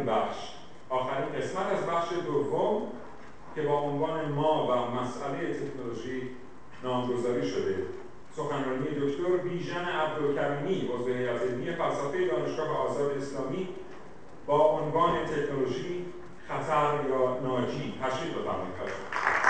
بخش، آخرین قسمت از بخش دوم که با عنوان ما و مسئله تکنولوژی نامگذاری شده. سخنرانی دکتر بیژن عبدالکریمی، عضو هیئت علمی فلسفه دانشگاه آزاد اسلامی، با عنوان تکنولوژی، خطر یا ناجی. تشریف بفرمایید.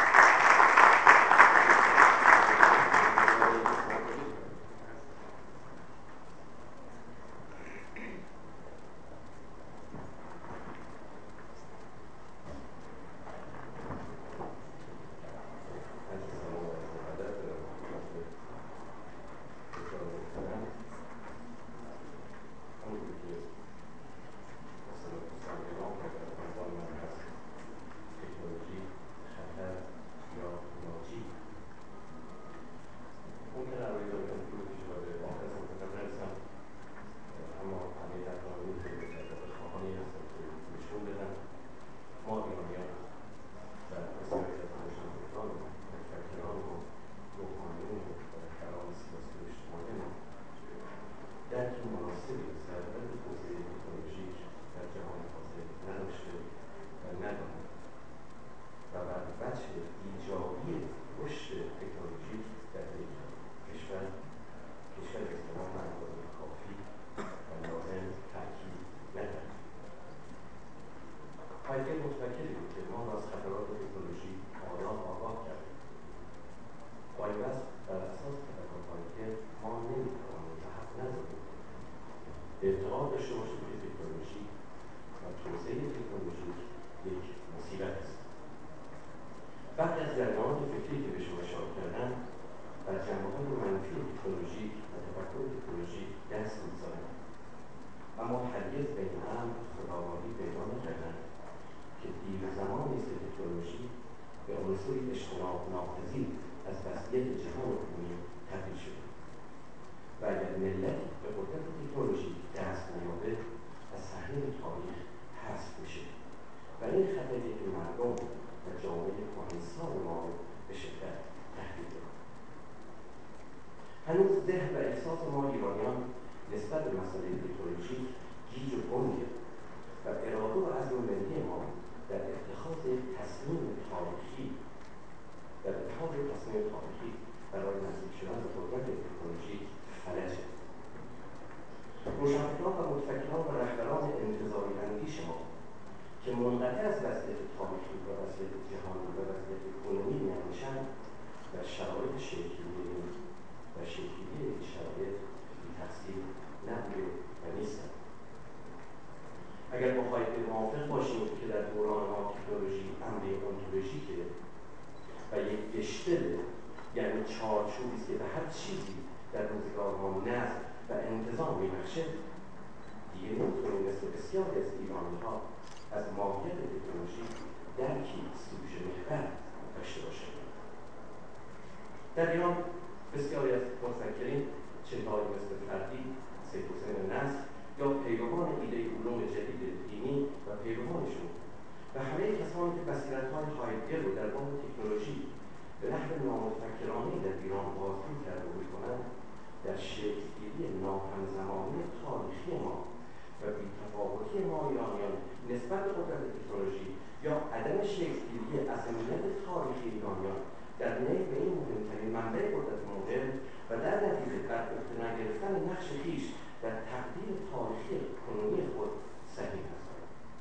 در ایران بسیاری از متفکرین چهره‌هایی مثل فردی، سیدحسین نصر یا پیروان ایده علوم جدید دینی و پیروانشون و همه کسانی که بصیرت‌های هایدگر رو در باب تکنولوژی به نحو نامتفکرانه در ایران بازگو کرده می‌کنند، در شکل‌گیری ناهمزمانی تاریخی ما و بی‌تفاوتی ما ایرانیان نسبت به قدرت تکنولوژی یا عدم شکل‌گیری اهمیت تاریخی ایرانیان در نیل به این مهمترین منبع قدرت مدرن و در نتیجه بر عهده نگرفتن نقش خویش در تقدیر تاریخی کنونی خود صحیح هستند.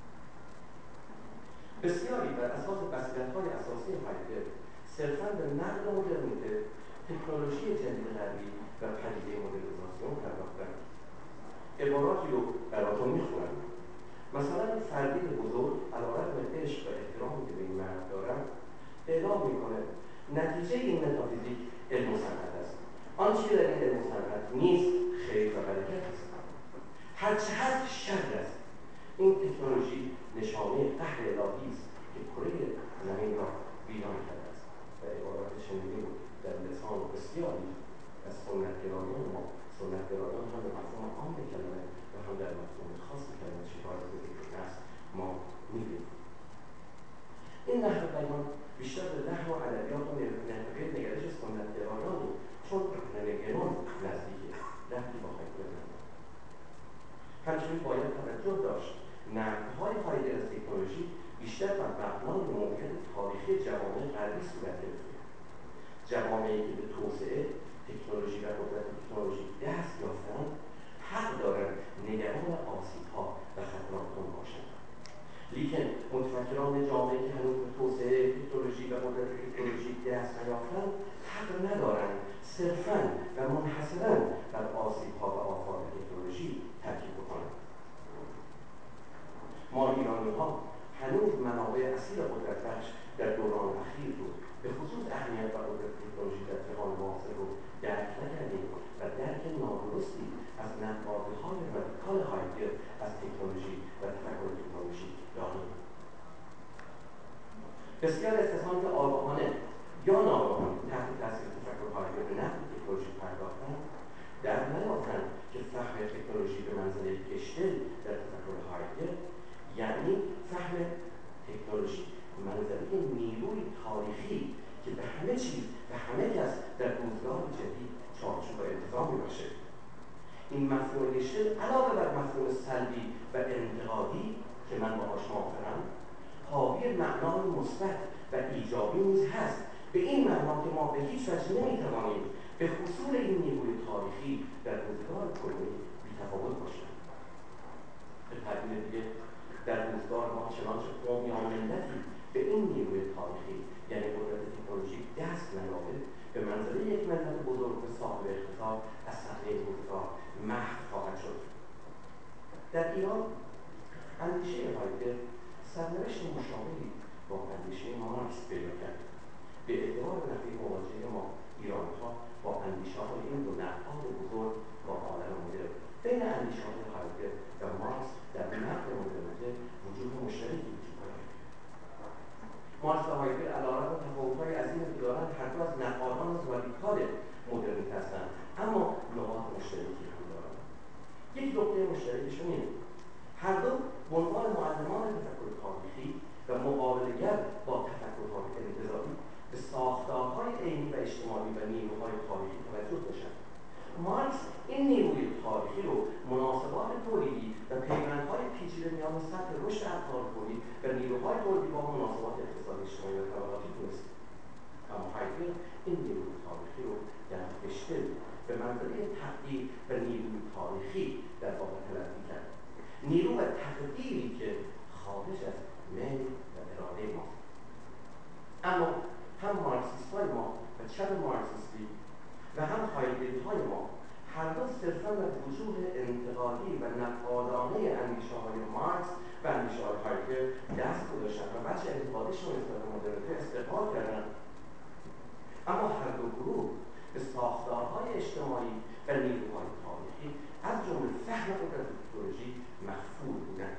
بسیاری بر اساس بصیرت‌های اساسی هایدگر صرفاً به نقد مدرنیته، تکنولوژی جدید غربی و پدیده مدرنیزاسیون پرداختند. عباراتی رو براتون می‌خونم. مثلا فردی بزرگ علیرغم عشق و احترامی که به این مرد دارد اعلام می‌کنه نتیجه این متافیزیک علم و صنعت است. آنچه در این علم و صنعت نیست خیر و برکت است. هرچه هست شر است. این تکنولوژی نشانه قهر الهی است که کره زمین را ویران کرده است. و عبارات چنینی بود در لسان بسیاری از سنتگرایان ما، سنتگرایان هم به مفهوم عام کلمه و هم در مفهوم خاص کلمه شکار ذکر است ما می‌بینیم. این نحو بیان بیشتر به نحو و ادبیات و نحوه نگرش سنتگرایانی چون رنگران نزدیکه ربطی با هایدگر ندارد. همچنین باید توجه داشت نقدهای هایدگر از تکنولوژی بیشتر بر مبنای موقعیت تاریخی جوامع غربی صورت گرفته. جوامعی که به توسعه تکنولوژی و قدرت تکنولوژی دست یافتند حق دارند نگران آسیب‌ها و خطرات آن باشند. لیکن متفکران جامعه که هنوز به توسعه تکنولوژی و قدرت تکنولوژی دست نیافتند حق ندارند صرفاً و منحصراً بر آسیب‌ها و آفات تکنولوژی تاکید بکنند. ما ایرانی‌ها هنوز منابع اصیل قدرت بخش در دوران اخیر رو به خصوص اهمیت و قدرت تکنولوژی در جهان معاصر رو درک نکردیم و درک نادرستی از نقادهای رادیکال هایدگر از تکنولوژی و تفکر تکنولوژی داریم. بسیار از کسانی که آگاهانه یا ناآگاهانه تحت تاثیر تفکر هایدگر به نقد تکنولوژی پرداختند در نیافتند که فهم تکنولوژی به منزله کشتل در تفکر هایدگر یعنی فهم تکنولوژی منزله نیروی تاریخی که به همه چیز و همه کس در روزگار جدید چارچوب و التزام می‌بخشد. این مفهوم کشتل علاوه بر مفهوم سلبی و انتقادی که من باهاش موافقم حاوی معنای مثبت و ایجابی نیز هست، به این معنا که ما به هیچ وجه نمی‌توانیم به حصول این نیروی تاریخی در روزگار کلی بی‌تفاوت باشیم. به تعبیر دیگه در روزگار ما چنانچه قومی یا ملتی به این نیروی تاریخی یعنی قدرت تکنولوژی دست نیابد به منزله یک ملت بزرگ و صاحب اقتصاد از صحنه روزگار محو خواهد شد. در ایران اندیشه هایدگر سرنوشت مشابهی با اندیشه مارکس پیدا کرد. به اعتبار نحوه مواجهه ما ایرانی‌ها با اندیشه‌های این دو نقاد بزرگ با عالم مدرن بین اندیشه‌های هایدگر و مارکس در نقد مدرنیته وجود مشترکی وجود دارد. مارکس و هایدگر علیرغم تفاوت‌های عظیمی که دارند هر دو از نقادان رادیکال مدرنیته هستند، اما نقاط مشترکی هم دارند. یک نکته مشترکشون اینه: هر دو به عنوان معلمان تفکر تاریخی و مقابله‌گر با تفکرات انتزاعی به ساختارهای علمی و اجتماعی و نیروهای تاریخی توجه داشتند. مارکس این نیروی تاریخی رو مناسبات تولیدی و پیوندهای پیچیده میان سطح رشد ابزار تولید و نیروهای تولیدی با مناسبات اقتصادی اجتماعی و طبقاتی دونست. اما هایدگر این نیروی تاریخی رو در کشتل به منزله تقدیر و نیروی تاریخی در واقع تلقی کرد. نیرو و تقدیری که خارج از میل و اراده ماست. اما هم مارکسیست‌های ما و چپ مارکسیستی و هم هایدگرهای ما هر دو صرفاً از وجوه انتقادی و نقادانه اندیشه‌های مارکس و اندیشه‌های هایدگر دست گذاشتند و بچه انتقادیشون نسبت به مدرنیته استقبال کردند. اما هر دو گروه به ساختارهای اجتماعی و نیروهای تاریخی از جمله فهم قدرت تکنولوژی مغفور بودند.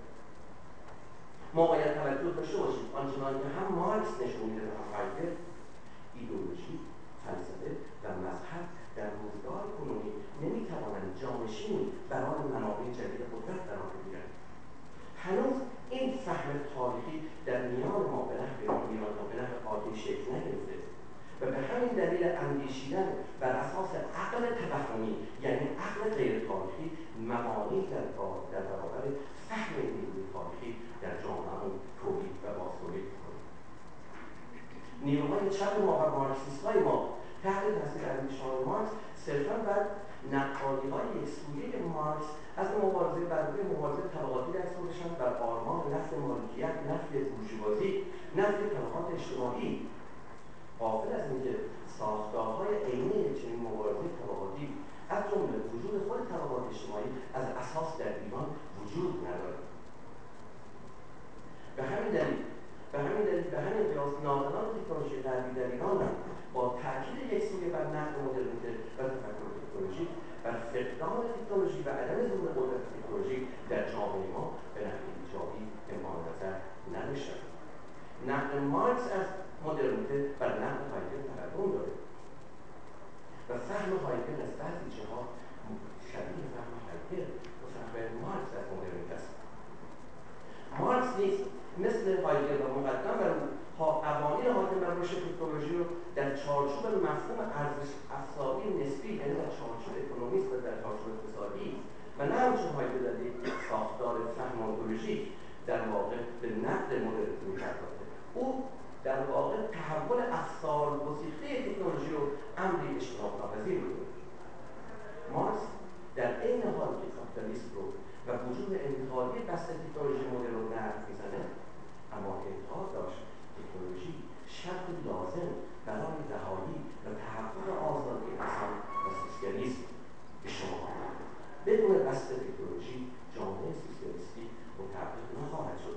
ما باید توجه داشته باشیم آنچنان که هم مارکس نشون میده و هم هایدگر ایدئولوژی، فلسفه و مذهب در روزگار کنونی نمیتوانند جانشینی برای منابع جدید قدرت قرار بگیرند. هنوز این فهم تاریخی در میان ما به نحو ایران و به نحو عادی شکل نگرفته و به همین دلیل اندیشیدن بر اساس عقل تفهمی یعنی عقل غیر تاریخی موانعی در برابر فهم نیروی تاریخی در جامعه تولید و بازتولید می‌کنه. نیروهای چپ ما و مارکسیست‌های ما تحت تاثیر اندیشه‌های مارکس صرفاً بر نقادی‌های یکسویه مارکس از مبارزه بر روی مبارزه طبقاتی دست گذاشتند، بر آرمان نفی مالکیت، نفی بورژوازی، نفی طبقات اجتماعی، غافل از اینکه ساختارهای عینی چنین مبارزه طبقاتی از جمله وجود خود طبقات اجتماعی از اساس در ایران وجود ندارد. به همین قیاس ناقدان تکنولوژی غربی در ایران هم با تاکید یکسویه بر نقد مدرنیته و تفکر تکنولوژی بر فقدان تکنولوژی و عدم ظهور قدرت تکنولوژی در جامعه ما به نحو ایجابی اعمال نظر نداشتند. نقد مارکس از مدرنیته بر نقد هایدگر تقدم داره و فهم هایدگر از بعضی جهات شبیه فهم هایدگر و فهم مارکس از مدرنیته است. مارکس نیز مثل هایدگر و مقدم بر او قوانین حاکم بر رشد تکنولوژی رو در چارچوب مفهوم ارزش افزایی نسبی یعنی در چارچوب اکونومیست و در چارچوب اقتصادی و نه همچون هایدگر در یک ساختار فهم اونتولوژیک در واقع تحول افسار گسیخته تکنولوژی رو امری اجتناب ناپذیر می‌دونه. مارکس در عین حالی که کاپیتالیسم رو و وجود انتقادی بسته تکنولوژی مدرن رو نقد می‌زنه، اما اعتقاد داشت تکنولوژی شرط لازم برای رهایی و تحقق آزادی انسان و سوسیالیسم به شما آمد. بدون بسته تکنولوژی جامعه سوسیالیستی متحقق نخواهد شد.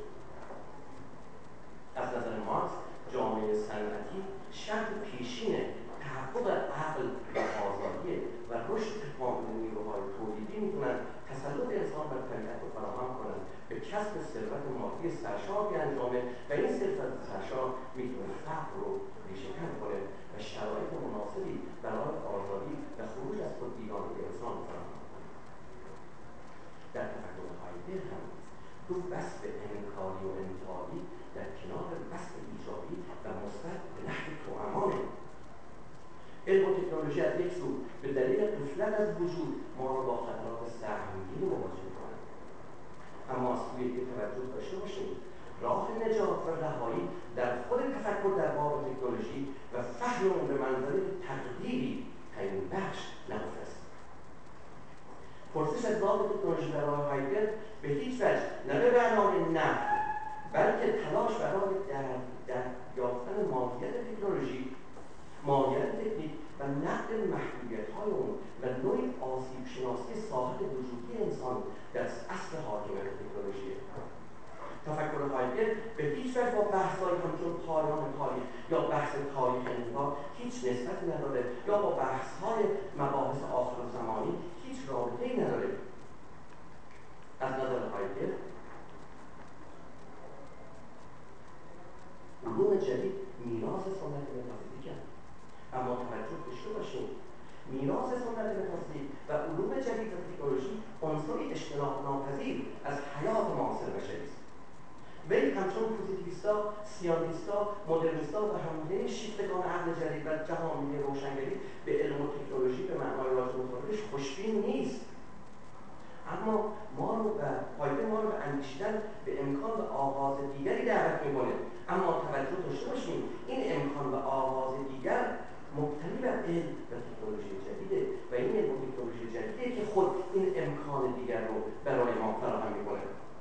از نظر مارکس جامعه صنعتی شرط پیشین تحقق عقل و آزادی و رشد تکامل نیروهای تولیدی میتونن تسلط انسان بر طبیعت رو فراهم کنند به کسب ثروت مادی سرشار بیانجامه و این ثروت سرشار میتونه فقر رو ریشه‌کن کنه و شرایط مناسبی برای آزادی و خروج از خودبینانگی انسان فراهم کنه. در تفکر هایدگر هم دو بسط انکاری و انتقادی در کنار بسط ایجابی و مثبت به نحو توأمانه. علم و تکنولوژی از یک سو به دلیل غفلت از وجود ما را با خطرات سهمگینی مواجه می‌کنند، اما از سوی دیگر توجه داشته باشیم راه نجات و رهایی در خود تفکر در باب تکنولوژی و فهم اون به منظره تقدیری تعیین بخش نهفته است. پرسش از باب تکنولوژی برای هایدگر به هیچ وجه نه به معنای نفی بلکه تلاش برای در یافتن ماهیت تکنولوژی، ماهیت تکنیک و نقد محدودیت‌های اون و نوعی آسیب شناسی ساحت وجودی انسان در اصل حاکمیت تکنولوژی. تفکر هایدگر به هیچ وجه با بحث‌هایی همچون پایان تاریخ یا بحث تاریخ انقلاب هیچ نسبتی نداره یا با بحث‌های مباحث آخرالزمانی هیچ رابطه‌ای نداره. از نظر هایدگر علوم جدید میراث سنت متافیزیک است، اما توجه داشته باشید میراث سنت متافیزیک و علوم جدید و تکنولوژی عنصری اجتناب ناپذیر از حیات معاصر بشری است. وی همچون پوزیتیویستا، سیانتیستا، مدرنیستا و همه شیفتگان عقل جدید و جهانبینی روشنگری به علم و تکنولوژی به معنای راجع مخاطبش خوشبین نیست. اما هایدگر ما رو به اندیشیدن به امکان و آغاز دیگری دعوت می‌کنه. اما توجه داشته باشیم این امکان و آغاز دیگر مبتنی بر علم و تکنولوژی جدیده و این علم و تکنولوژی جدیده که خود این امکان دیگر رو برای ما فراهم می‌کنه.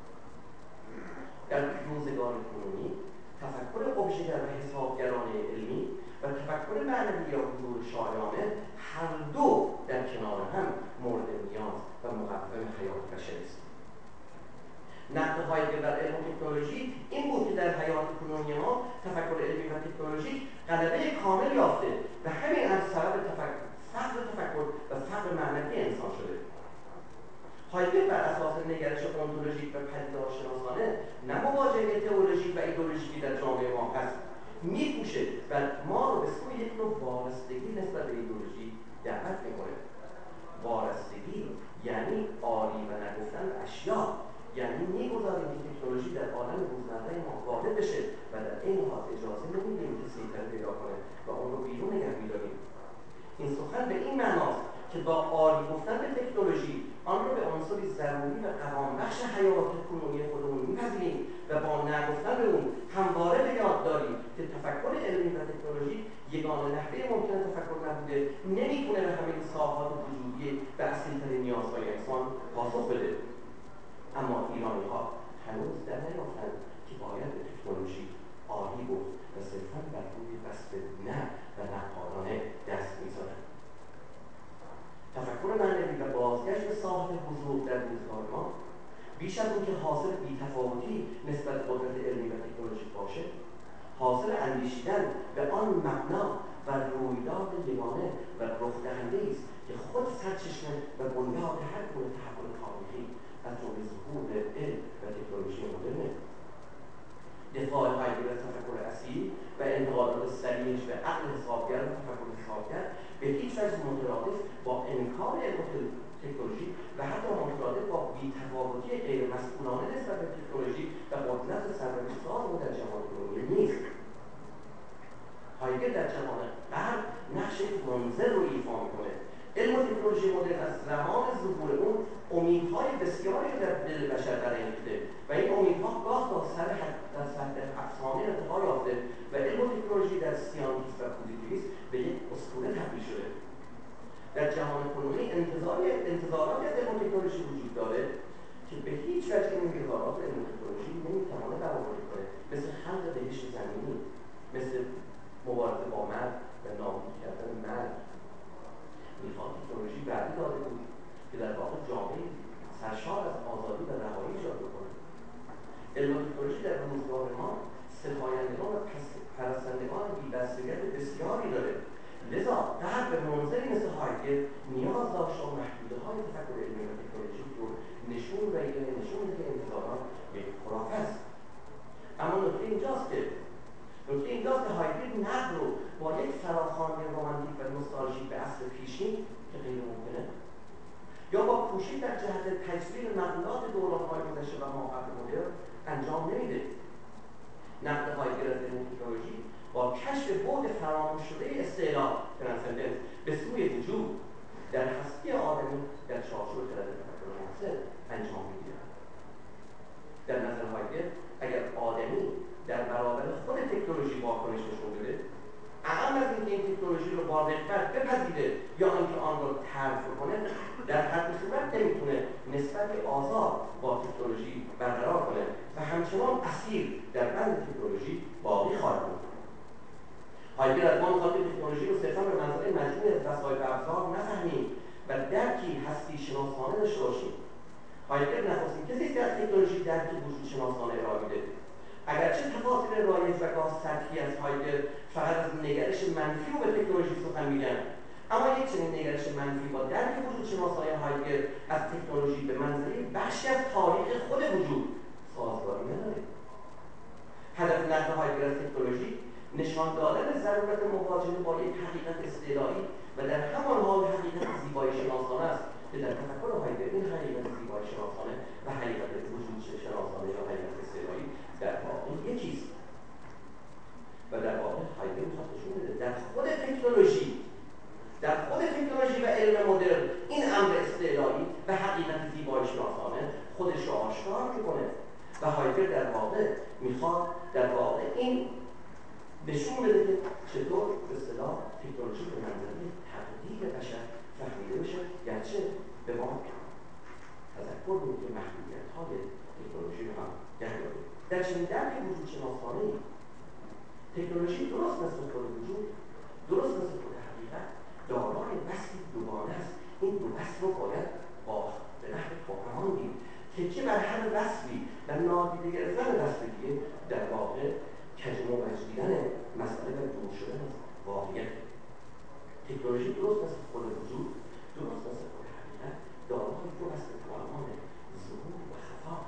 در روزگار کنونی تفکر ابژه‌گر و حسابگرانه علمی و تفکر معنوی یا حضور شاعرانه هر دو در کنار هم مورد نیاز و مقوم حیات بشری است. نقد هایدگر در علم و تکنولوژی این بود که در حیات کنونی ما تفکر علمی و تکنولوژی غلبه کامل یافته و همین از سبب فقر تفکر و فقر معنوی انسان شده. هایدگر بر اساس نگرش ontoloژیک و پدیدارشناسانه نه مواجهه تئولوژیک و ایدئولوژیکی در جامعه ما هست می‌کوشه و ما رو به سوی یک نوع وارستگی نسبت به ایدئولوژی دعوت می‌کنه. وارستگی یعنی آری و نگفتن اشیا، یعنی می‌گذاریم که تکنولوژی در عالم روزمره ما وارد بشه و در این حال اجازه نمیدیم که سیطره پیدا کنه و اون رو بیرون نگه می‌داریم. این سخن به این معناست که با آری گفتن به تکنولوژی آن را به عنصری ضروری و قوام‌بخش حیات کنونی خودمون می‌پذیریم و با نگفتن به اون همواره به یاد داریم که تفکر علمی و تکنولوژی یگانه نحوه ممکن تفکر نبوده، نمی‌تونه به همه ساحات وجودی و اصیل‌ترین نیازهای انسان پاسخ بده. اما ایرانی‌ها هنوز در نیافتند که باید به تکنولوژی آری گفت و صرفاً بر روی بسط نه و نقادانه دست می‌زنند. تفکر معنوی و بازگشت به ساحت حضور در روزگار ما بیش از اون که حاصل بی‌تفاوتی نسبت قدرت علمی و تکنولوژی باشه، حاصل اندیشیدن به آن مبنا و رویداد یگانه و رخ دهنده است که خود سرچشمه و بنیاد هر گونه تحول تاریخی از جمله ظهور علم و تکنولوژی مدرنه. دفاع هایدگر از تفکر اصیل و انتقادات صریحش به عقل حسابگر و تفکر حسابگر به هیچ وجه مترادف با انکار علم و تکنولوژی و حتی مترادف با بی‌تفاوتی غیرمسئولانه نسبت به تکنولوژی و قدرت سرنوشت‌ساز او در جهان کنونی نیست. هایدگر در جهان غرب نقش منظر رو ایفا می‌کنه. علم و تکنولوژی مدرن از زمان ظهور اون امیدهای بسیاری در دل بشر برانگیخته و این امیدها گاه در سطح افسانه ارتقا یافته و علم و زیست زمینی مثل مبارزه با مرگ و نابود کردن مرگ میخواد تکنولوژی بعدی داده بود که در واقع جامعه سرشار از آزادی و رهایی ایجاد بکنه. علم و تکنولوژی در روزگار ما ستایندگان و پرستندگان بی‌بصیرت بسیاری داره. لذا غرب منظری مثل هایدگر نیاز داشت تا محدوده‌های تفکر علمی و تکنولوژیک رو نشون که انتظارات یک خرافه است. اما نکته اینجاست که هایدگر نقد رو با یک فراخوانی رمانتیک و نوستالژیک به عصر پیشین که غیر ممکنه یا با کوشش در جهت تجزیه مقولات دوران‌های گذشته و ماقبل مدرن انجام نمیده. نقد هایدگر از علم تکنولوژی با کشف بعد فراموش شده استعلا ترانسندنس به سوی وجود در هستی آدمی در چارچوب خرد تفکر معاصر انجام می‌گیرد. در نظر هایدگر اگر آدمی در برابر خود تکنولوژی واکنش نشون بده، اعم از اینکه این تکنولوژی رو با رغبت بپذیره یا اینکه آن رو طرح کنه، در هر صورت نمیتونه نسبت آزاد با تکنولوژی برقرار کنه و همچنان اسیر در بند تکنولوژی باقی خواهد بود. هایدگر از ما میخواد که تکنولوژی رو صرفا به منظر مجموعی از وسایل و ابزار نفهمیم و درکی هستی شناسانه داشته باشیم. هایدگر نخستین کسی که از تکنولوژی درکی وجود شناسانه ارائه میده. اگرچه تفاصیل رایج و گاه سطحی از هایدگر فقط از نگرش منفی رو به تکنولوژی سخن میگن، اما یک چنین نگرش منفی با درک وجود شناسانه هایدگر از تکنولوژی به منزله بخشی از تاریخ خود وجود سازگاری نداره. هدف نقد هایدگر از تکنولوژی نشان دادن ضرورت مواجهه با یک حقیقت استعلایی و در همان حال حقیقت زیبایی شناسانه است که در تفکر هایدگر این حقیقت زیبایی شناسانه و حقیقت وجود شناسانه یا حقیقت استعلایی در واقع یکیست. و در واقع هایدگر میخواد نشون بده در خود تکنولوژی و علم مدرن این امر استعلایی و حقیقت زیبایی شناسانه خودش رو آشکار میکنه و هایدگر در واقع میخواد در واقع این نشون بده که چطور به اصطلاح تکنولوژی به منزله تقدیر بشر فهمیده بشه، گرچه به ما تذکر بود که محدودیت‌های تکنولوژی رو هم داره. در چنین درک وجود شناسانه‌ای تکنولوژی درست مثل خود وجود، درست مثل خود حقیقت دارای وصفی دوگانه است. این دو وصف رو باید به نحو کامل دید که بر هر وصفی و نادیده گرفتن وصف دیگه در واقع کج و موج دیدن مسئله و دور شدن از واقعیت. تکنولوژی درست مثل خود وجود، درست مثل خود حقیقت دارای دو وصف توأمان ظهور و خفا.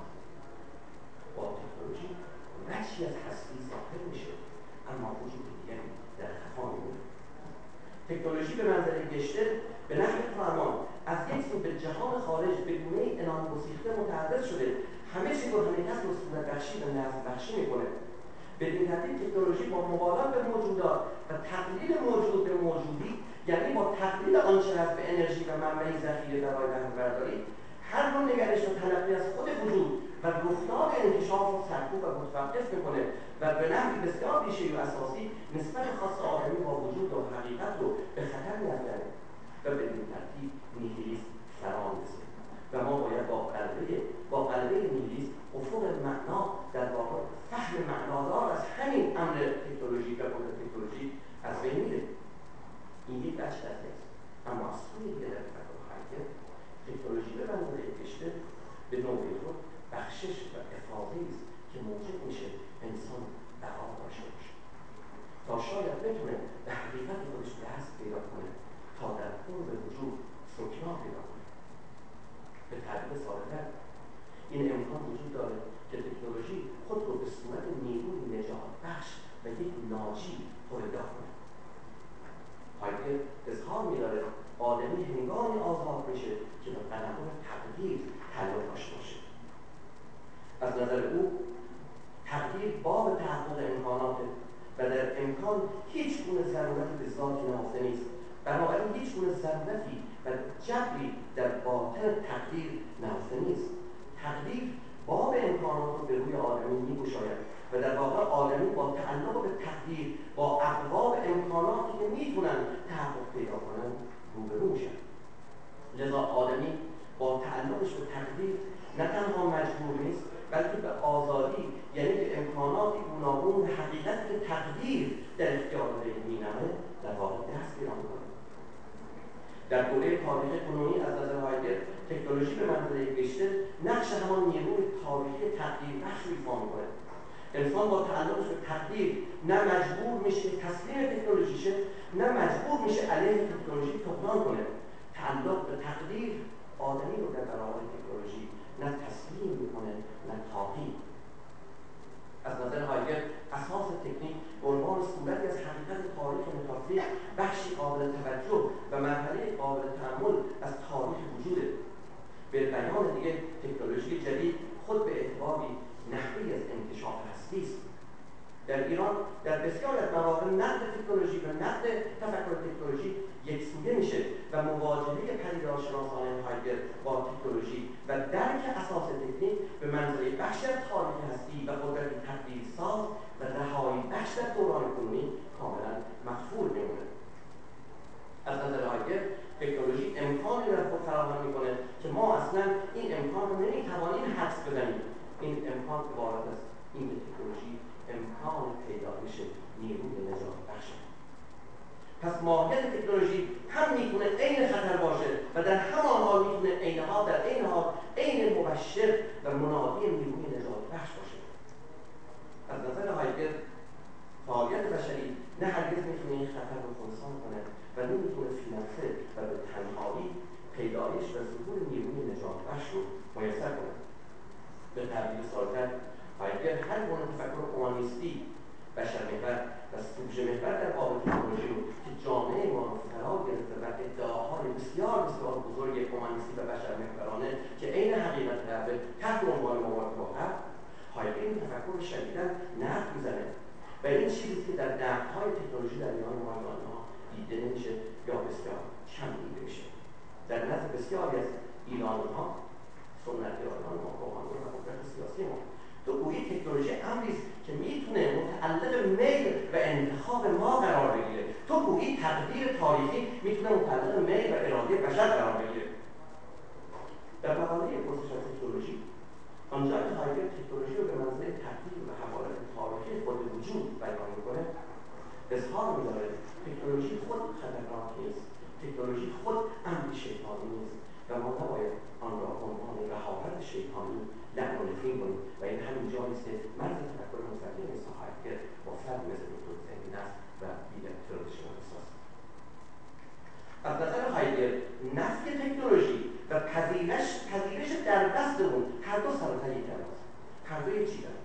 با تکنولوژی وجهی از هستی ظاهر میشه اما وجود دیگری در خفا میمونه. تکنولوژی به منزله گشته به نحو توأمان از یک سو به جهان خارج به گونه‌ای عنان گسیخته متعرض شده، همه چیز رو حقیقت رو صورت بخشی و نظم بخشی میکنه. بدین ترتیب تکنولوژی با مبالغه به موجودات و تقلیل موجود به موجودی، یعنی با تقلیل آنچه هست به انرژی و منبعی ذخیره برای بهره‌برداری، هر نوع نگرش و تلقی از خود وجود و رخداد انکشاف رو سرکوب و متوقف میکنه و به نحوی بسیار ریشه‌ای و اساسی نسبت خاص آدمی با وجود و حقیقت رو به خطر می‌افکنه و بدین ترتیب نیهیلیسم فرا می‌رسه و ما باید با قلبه نیهیلیسم افق معنا در واقع فهم معنادار از همین امر تکنولوژی و خود تکنولوژی از بین میره. این یک بچه است. اما از سوی دیگه در تفکر هایدگر تکنولوژی به منزله گشته به نوعی خود بخشش و افاضه‌ای است که موجب میشه انسان بقا داشته باشه تا شاید بتونه به حقیقت خودش دست پیدا کنه، تا در قرب وجود سکنا پیدا کنه. به تعبیر ساده‌تر این امکان وجود داره که تکنولوژی خود رو به صورت نیروی نجات بخش و یک ناجی پدیدار کنه. هایدگر اظهار می‌داره آدمی هنگامی آزاد میشه که به قلمرو تقدیر تعلق داشته باشه. از نظر او تقدیر باب تحقق امکاناته و در امکان هیچ گونه ضرورتی به ذات نهفته نیست. بنابراین هیچ گونه ضرورتی و جبری در باطن تقدیر نهفته نیست. تقدیر باب امکانات رو به روی آدمی می‌گشاید و در واقع آدمی با تعلق به تقدیر با ابواب امکاناتی که میتونن تحقق پیدا کنن روبرو میشن. لذا آدمی با تعلقش به تقدیر نه تنها مجبور نیست بلکه به آزادی، یعنی به امکاناتی گوناگون قانون حقیقت که تقدیر در اختیار می‌نماید در واقع دست پیدا می‌کند. در دوره تاریخ کنونی از نظر هایدگر تکنولوژی به منزله بیشتر نقش همان نیروی تاریخی تقدیر بخش ایفا می‌کند. انسان با تعلقش به تقدیر نه مجبور میشه تسلیم تکنولوژی شه، نه مجبور میشه علیه تکنولوژی طغیان کنه. تعلق به تقدیر آدمی رو در برابر تکنولوژی نه تسلیم میکنه نه تاقی. از نظر هایدگر اساس تکنیک به عنوان صورتی از حقیقت تاریخ متافیزیک بخشی قابل توجه و مرحله قابل تأمل از تاریخ وجوده. به بیان دیگه تکنولوژی جدید خود به اعتباری نحوی از انکشاف هستی است. در ایران در بسیار از مواقع نقد تکنولوژی و نقد تفکر تکنولوژی یکسویه میشه و مواجهه پدیدارشناسان هایدگر با تکنولوژی و درک اساس تکنیک به منزله بخشی از تاریخ هستی و قدرت تقدیرساز و رهایی بخش در دوران کنونی کاملا مخفول میمونه. از نظر هایدگر تکنولوژی امکانی را خود فراهم میکنه که ما اصلا این امکان رو نمیتوانیم حدس بزنیم. این امکان عبارت است این تکنولوژی امکان پیدایش نیروی نجات بخشه. پس ماهیت تکنولوژی هم میتونه عین خطر باشه و در همان حال میتونه عین حال عین مبشر و منادی نیروی نجات بخش باشه. از نظر هایدگر فعالیت بشری نه هرگز میتونه این خطر رو خنثی کنه و نمیتونه فی نفسه و به تنهایی پیدایش و ظهور نیروی نجات بخش رو میسر کنه. به تعبیر ساده‌تر هایدگر هر گونه تفکر اومانیستی بشرمحور و سوژه محور در باب تکنولوژی رو که جامعه ما رو فرا گرفته و ادعاهای بسیار بزرگ اومانیستی و بشرمحورانه که عین حقیقت رفته تحت عنوان موافقت، هایدگر این تفکر رو شدیداً نقد میزنه و این چیزی که در نقدهای تکنولوژی در میان ما ایرانی‌ها دیده نمیشه یا بسیار کم دیده میشه. در نظر بسیاری از ایرانی‌ها سنت‌گرایان ما روحانیون و قدرت سیاسی ما تو گویی تکنولوژی امری است که میتونه متعلق میل و انتخاب ما قرار بگیره. تو گویی تقدیر تاریخی میتونه متعلق میل و اراده بشر قرار بگیره. در مقاله پرسش از تکنولوژی آنجا که هایدگر تکنولوژی رو به منزله تقدیر و حوالت تاریخی خود وجود بیان میکنه اظهار می‌داره تکنولوژی خود خطرناک نیست، تکنولوژی خود امری شیطانی نیست و ما نباید آن را عنوان رهابت شیطانی لعن و نفرین کنیم و این همین جایی است که مرز تفکر مستقیم مثل هایدگر با فرد مثل دکتر زنگی نفس و دیگر تئوریسین احساس. از نظر هایدگر نفی تکنولوژی و پذیرش در دست اون هر دو سر و ته یک است. هر دو یک چیزند.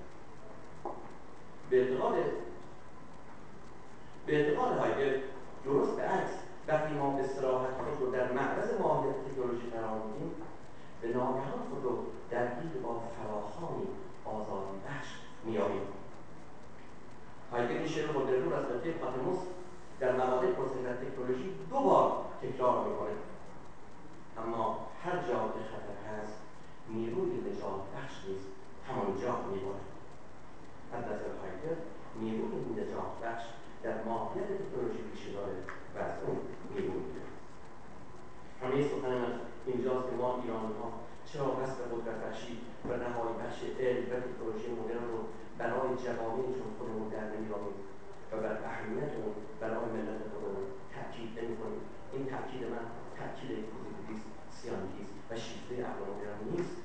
به اعتقاد هایدگر درست به عکس وقتی ما به صراحت خود رو در معرض ماهیت تکنولوژی قرار میدیم به ناگهان خود رو درگیر با فراخوانی آزادی بخش می‌یابیم. هایدگر این شعر خود رو از قطعه پاتموس در مقاله پرسش از تکنولوژی 2 بار تکرار می‌کند. اما هر جا که خطر هست نیروی نجات بخش نیز همانجا می‌بارد. از نظر هایدگر نیروی نجات بخش در ماهیت تکنولوژی ریشه داره و از اون نیروی می‌گیره. همه سخن من اینجاست که ما ایرانی‌ها چرا قصد قدرت بخشی و رهایی بخش علم و تکنولوژی مدرن رو برای جوامعی چون خودمون در نمی‌یابیم و بر اهمیت اون برای ملت خودمون تأکید نمی‌کنیم. این تأکید من تأکید پوزیتیویست، سیانتیست و شیفته عقل مدرن نیست.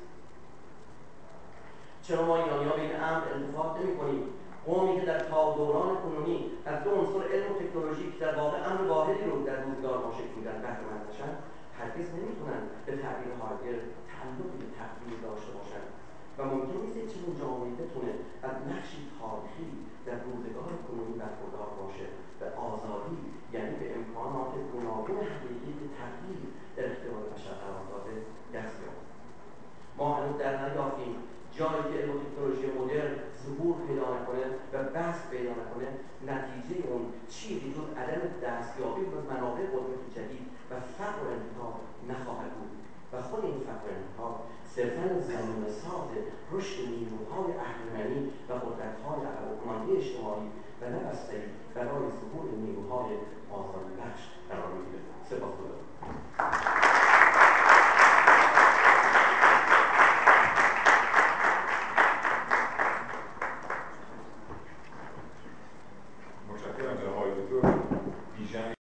چرا ما ایرانی‌ها به این امر التفات نمی‌کنیم؟ قومی که در تا دوران کنونی از 2 عنصر علم و تکنولوژی که در واقع امر واحدی رو در روزگار ما شکل میدن بهره‌مند بشن هرگز نمیتونن به تعبیر هایدگر تعلقی به تقدیر داشته باشن و ممکن نیست یک چنین جامعه‌ای بتونه از نقشی تاریخی در روزگار کنونی برخوردار باشه و آزادی یعنی به امکانات گوناگون حقیقی که تقدیر در اختیار بشر قرار داده دست یابد. ما هنوز در نیافتیم جایی که علم و تکنولوژی مدرن ظهور پیدا نکنه و بسط پیدا نکنه نتیجه اون چیزی جز عدم دستیابی به منابع قدرت جدید و فقر و انحطاط نخواهد بود و خود این فقر و انحطاط صرفاً زمینه‌ساز رشد نیروهای اهریمنی و قدرت‌های عقب‌مانده اجتماعی و نه بستری برای ظهور نیروهای